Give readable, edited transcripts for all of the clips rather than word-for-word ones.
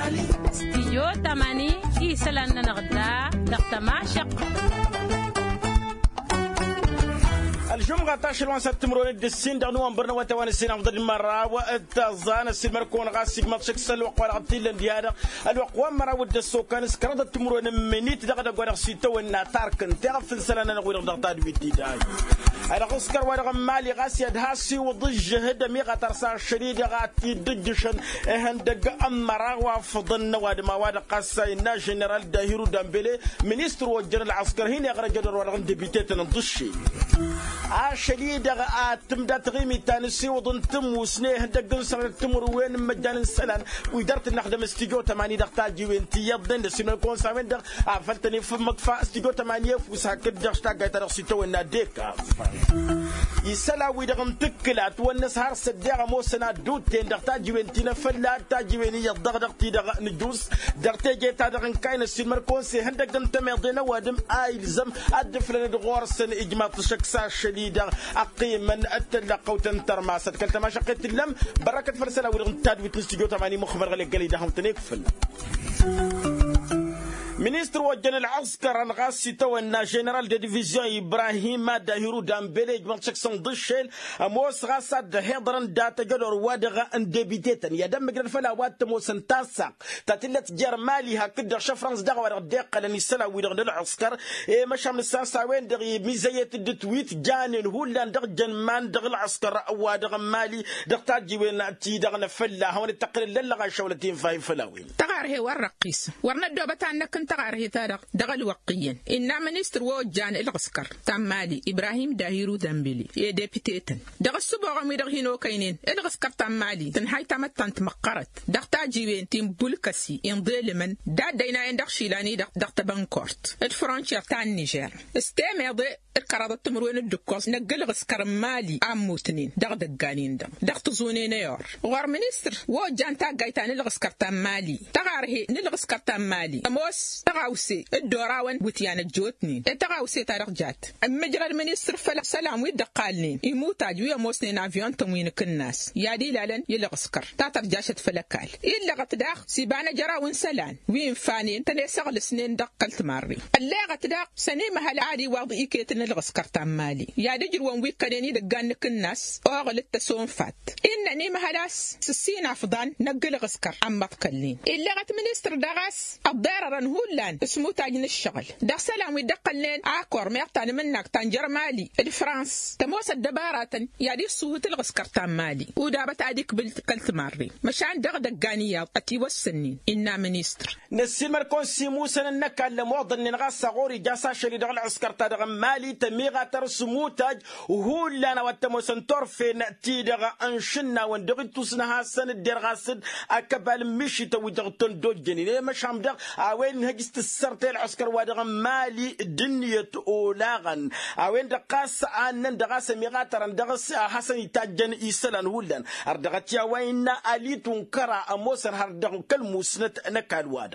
استديو تماني يسلن نغدا دقتما شق الجمعة 11 سبتمبر الدسين دغنوان برنا وتوان السين أفضل المرة والتزان السين مركون غاسق ماتشك سلو قوال عطيل ديادا الوقوام مرة والدسو كان سكرت التمرون منيت دغدا قوال سيتو والناتار كنت تغفل سلنا نقول دغتا بيتي داي على غسكر ورغم مالي غاسي دهاسي وضج هدا ميغا ترسا شديد غاتي دجشن هندق أمرا وفضلنا واد ما واد قاسينا جنرال داهيرو دامبيلي منيستر وجن العسكر هنا يغرى جدر ورغم ديبيتيت نضشي شديد تمدا تغيمي تانسي وضن تم وسنيه دقن سنة تمر وين مجان سلان ويدرت نخدم استيجو 8 دقتا جوينتي يضن سينو كون سامن دق عفلتني في مقفا استيجو 8 فوساكد دغشتا غايتا سيتو ناديكا يسلا ويدغم تكلات والنسهر صدق موسنا دوتين دقتا جوينتي نفلا تا جويني يضغ دقتي دغ ندوس دقتي جيتا دغن كاين السيمر كونسي هندق دم تميضينا وادم ايلزم ادفلن دغورسن اجماط شكسا شديدة أقيما أتلقى وتنتر ما ستكلت ما شقيت اللم بركة فرسلة ورغنتاد وتنستيجو تماني مخبر غلي قلي دهم تنكفل منيستر وجن العسكر الغاسي تونا جنرال دي ديفيزيون ابراهيم داهيرو دامبيلي جمالشك صندشل موس غاسد هضرن داتا جدور وادغا اندبيتيتن يا دم قرن فلا وات موسن تاسق تاتلت جرمالي هكذا شفرنس دغوا دقه لني سلا ويدغ العسكر مشى من الساسا وين دغ ميزيه التويت جانن هولان دغ جنمان دغ العسكر وادغ مالي دغ تاجي وين تي دغ فلا هون التقرير للغا شولتين فاي فلاوين تغار هي ورقيس ورنا دوبتان كنت تغاره تارق دغل وقيا إن منيستر وجان العسكر تمالي إبراهيم داهيرو دامبيلي يدبيتيتن دغ السبوع ميدغ هينو كاينين العسكر تمالي تنهاي تمتنت مقرت دغ تاجيوين تيم بولكسي ينضل من دينا عندك شيلاني دغ تبنكورت الفرنشير تاع النيجر استمع القرارات تمرون الدكوس نقل عسكر مالي عموتنين دغ دقانين دغ تزونين يور غور منيستر وجان تا غايتان العسكر تمالي تغاره العسكر تمالي اموس تغاوسي الدوراون وتيان الجوتني تغاوسي تاريخ جات مجرى المنيستر فلا سلام ويدقالنين يموت اجويا موسنين افيون تموين كناس يا دي لالن يلغسكر تاتر جاشت فلكال الا غتداخ سيبانا جراون سلان وين فانين تنسغل سنين دقلت ماري اللي غتداخ سني مهل عادي واض ايكيتن الغسكر تمالي يا دجر وان ويكاني دقان كناس اوغل التسون فات انني مهلاس سسين افضان نقل غسكر عم تكلين الا غت منيستر دغاس الضرر هولان اسمو تاجن الشغل دا سلام ويدقلين اكور ميقتان منك تنجر مالي الفرنس تموس الدبارات يا دي صوت الغسكر تمالي ودابت اديك بالكلت ماري مشان دغدغانيه اتي والسنين انا منيستر نسيمر كونسي موسى انك الموضن نغاس غوري جاسا شري دغ العسكر تاع مالي تميغا ترسمو تاج وهولان وتموسن طرفين ناتي دغ انشنا وندغتو سنها سن درغاسد اكبال مشي تو دغتن دوجني مشام دغ وين هجست السرت العسكر وادغ مالي دنيا اولاغن وين دقاس ان دغاس ميغاترن دغس حسن تاجن يسلن ولن اردغتيا وين اليتون كرا اموسن هردغ كلموسنت نكال وادغ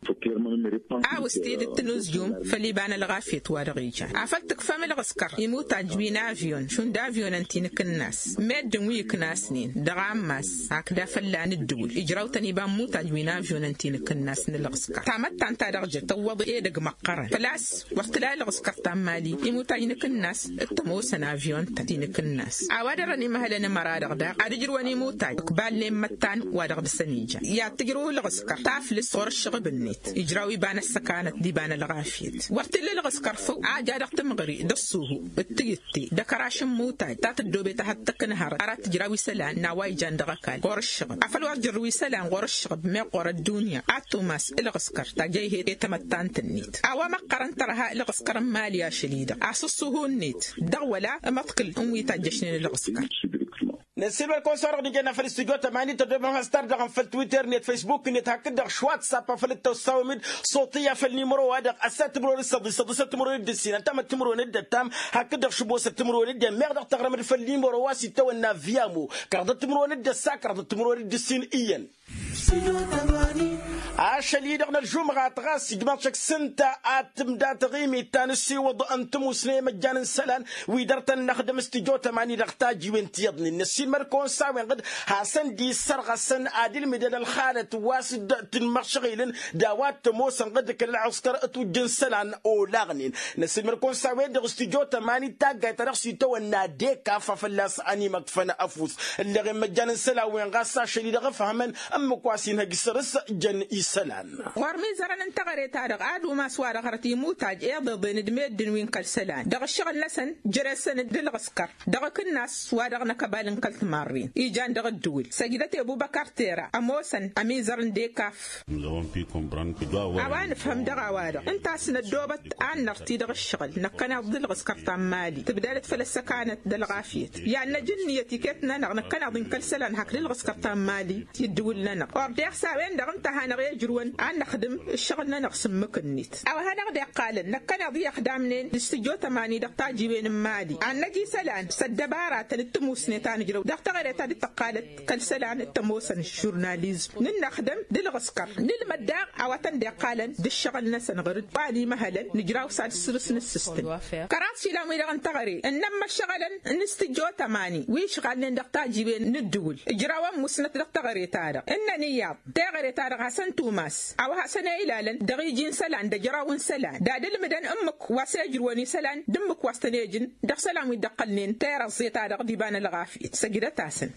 عاوستي التنوزيوم فليبان الغافيت وارغيجا عفلتك فم الغسكر يموت عجبين افيون شون دافيون انتين كناس ماد ويك ناسنين دغاماس هكذا فلان الدول اجراو تنيبان موت عجبين افيون انتين كناس الغسكر تعمدت عن تارغجة توض ايدق مقرن فلاس وقت لا الغسكر تامالي يموت عجبين كناس التموسن افيون تاتين كناس عوادرني مهلنا مرادغ دا عدجرواني موت قبال لمتان وادغ بسنيجا يا تجرو الغسكر تعفلس ور الشغب إجراوي بان السكانة دي بان الغافيت ورتل الغسكر فوق عاجادق تمغري دسوه التيتي دكراش موتاي تات الدوبي تحت كنهر أرات تجراوي سلان نواي جاندغكال غور الشغب أفلوا جروي سلان غور الشغب ما غور الدنيا أتوماس الغسكر تجيه يتمتان تنيت أوام قرن ترها الغسكر ماليا شديدة أسسوه النيت دولا متقل أمي تجشني الغسكر نسيب الكونسور دي جانا في الاستوديو 8 تدبر هاستار دغن في التويتر نت فيسبوك نت هكذا واتساب في التوصاومد صوتيه في النيمرو هذا اسات مرور الصدي صدي مرور الدسين انت ما تمرون الدتام هكذا شبوس تمرون الد ميغ تغرم في النيمرو واسي تو نافيامو كرد تمرون الدسا كرد تمرون الدسين ايان عشان دغنا الجمعة تغاسي جمعتك سنتا اتمدا تغيمي تانسي وضع انتم وسني مجانا سلان ويدرت نخدم استجوتا ماني دغتاجي وانت يضني النسين مركون ساوي قد حسن دي سرغ سن عادل مدن الخالة واسد المشغيلن داوات موسى قد كل عسكر اتوجن سلان او لاغنين النسين مركون ساوي دغ استجوتا ماني تاغا ترخصي تو ناديكا ففلاس اني مكفنا افوس اللي غير مجانا سلا وين غاسا شديد غفهمن ام كواسين هجسرس جن سلان ورمي زرن انتغري تارق عاد وما سوار غرتي موتاج ايضا بين دميد وين كل سلان دغ الشغل لسن جرسن دل غسكر دغ كناس سوار كبالن كلت مارين ايجان دغ الدول سجدت ابو بكر تيرا اموسن امي زرن ديكاف اوان فهم دغ وارق انت سن الدوبت ان نرتي دغ الشغل نكنا دل غسكر تمالي تبدالت فلس كانت دل غافيت يعني جنيتي كتنا نكنا ضن كل سلان هك دل غسكر تمالي يدول لنا ورديخ ساوين دغ انت هنا يجرون أن نخدم الشغل نقسم مكنيت أو هذا غدا قال نكنا ضي خدامنين استجوا ثماني دقتا جيبين مالي أن نجي سلان سدبارات التموسني تانجرو دقتا غير تادي تقالت كل سلان التموسن الجورناليزم نخدم دل غسكر للمدار أو تندي قالن دل الشغل نسن غرد بالي مهلا نجراو ساد سرسن السيستم كراسي لا ميرا انتغري انما الشغل نستجوا ثماني ويشغل دقتا جيبين ندول اجراو مسنت دقتا غير تارا ان نياب تغير تارا حسن توماس أو حسن إلى دقيجين سلان دجراون سلان دادل مدن أمك واسجروني سلان دمك واستنيجن دق سلام يدقلنين تير الزيتا دق ديبان الغافي سجدة تاسن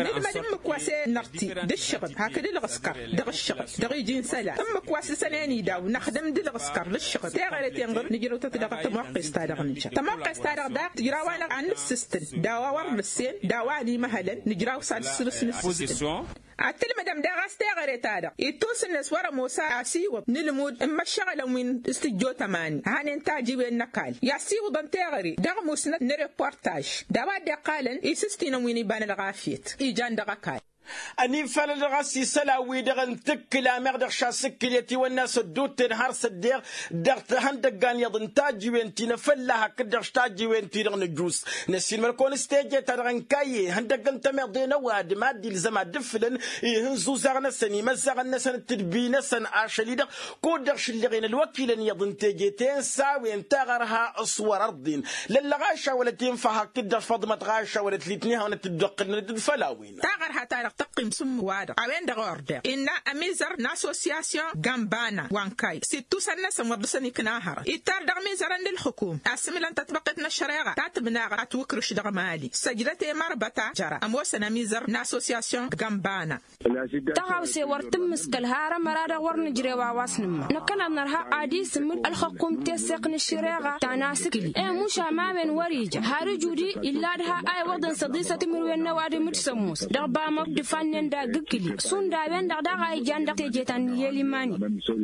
دمك واس نرتي دالشغل هكذا الغسكر دق الشغل دقيجين سلان أمك واس سناني داو نخدم دل الغسكر للشغل تغير تينغر نجرو تتدق تموقس تادق نشا تموقس تادق دا تجراوان عن السيستم داوا ورن السين داواني مهلا نجراو ساد سرسن السيستم أتل مدام داغاس تغير تادق يتوسن نسوار موسى أسيو نلمود إما الشغل من استجوا تماني هان تاجيب النقال يسيو ضن تغري دغ مسند نريبورتاج دوا دقالن يسستينا ويني بان الغافيت إيجان دغاكال أني فلل غسي سلاوي دغن تكلا مغدغ شاسكليتي والناس الدوت نهار صديق دغت هندقان يضن تاجي وينتي نفلها كدغ تاجي وينتي دغن الجوس نسين مركون استيجي تدغن كاي هندقان تمضينا واد مادي لزما دفلن يهنزو زغنا سني مزغنا سن التدبين سن عاشلي دغ كودغش اللي غين الوكيل يضن تيجيتين ساوي انتغرها اصور ارضين للغاشا ولا تنفها كدغ فضمه غاشا ولا تليتنيها ولا تدقن الفلاوين تغرها تارق تقيم سم واد اوين دغورد ان اميزر ناسوسياسيون غامبانا وانكاي سيتو سنه سمبسني كناهر يتار دغ ميزر عند الحكومه اسملن تطبقتنا الشريعه تاتبنا توكرش دغ مالي سجلتي مربتا جرا اموسنا ميزر ناسوسياسيون غامبانا تغاوسي ورتم مسكل هارا مراد ورن جريوا واسنما نكنا نرها عادي سمل الحكومه تسقن الشريعه تناسكلي موشا ما من وريجه هارو جودي الا دها اي ودن صديسه مروين نواد متسموس دغبا مك فنن دا غكلي سون دا وين دا غاي جاند تيجيتان يليماني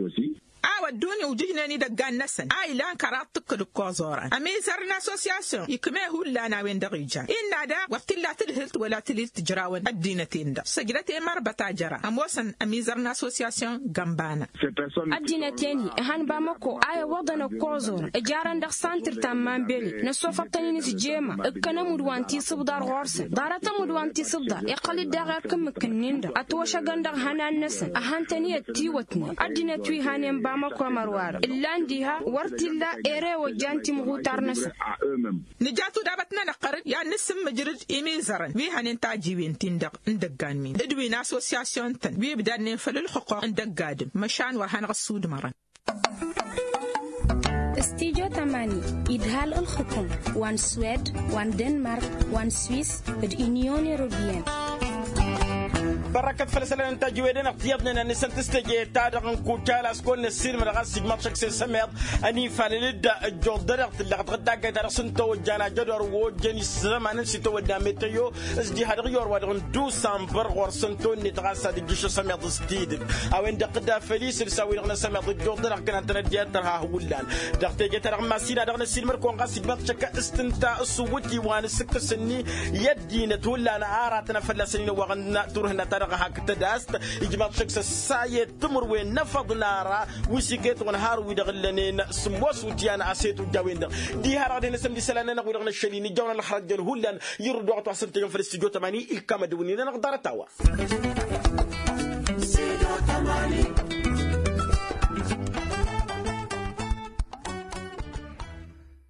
awa duni ujinani da gannasan ai lan karattuk du kozora amizar na association ikme hullana wen darija inna da waqtilla tilhilt wala tilit jrawan addinatin da sajrati marbata jara amosan amizar na association gambana addinateni han ba mako ay wadana kozora jaran da center tamman beli na sofatani ni jema kana mudwanti subdar gorsa darata mudwanti subdar iqali daga kam kinninda atwasha gandar hanan nasan ahantani tiwatni addinatwi hanen ba mako marwar illandiha wartilla ere wajanti muhutarnas نجاتو دابتنا نقرن يا نسم مجرد إيمين زرن وي هنن تاجيبين تندق ندقان مين ادوين اسوسياسيون تن وي بدان نفل الحقوق ندقادم مشان ورهان غسود مرن استيجو تماني إدهال الحكم وان سويد وان دنمارك وان سويس بالإنيون يوروبيان بركة فلسلان تجويدنا اقتيادنا أن نستجي تادغن كوتالا سكون نسير من غاس سيجمات شخص سمير أني فللد الجودر اللي غتغدا كدار سنتو جانا جدور وجني زمان سيتو داميتيو اسدي هاد غيور ودغن دو سامبر غور سنتو نتغاسا دي جيش سمير ستيد او ان دقدا فليس رساوي غنا سمير الجودر كان تندياتها هولان دقتي ترى ما سيدا دغن سير مركون غاس سيجمات شكا استنتا الصوتي وان سكسني يدينا تولان عاراتنا فلسنين وغنا تورهنا هكذا داست إجماع شخص سايد تمر وين نفض نارا وسكت ونهار ويدغلنين سموس وتيانا عسيت وجاوين دي هارادين سمدي سلانا نقول غنا الشليني جونا الحرج الهولان يردوا عطوا سنتين في الاستوديو 80 الكاميرا دونينا نقدر توا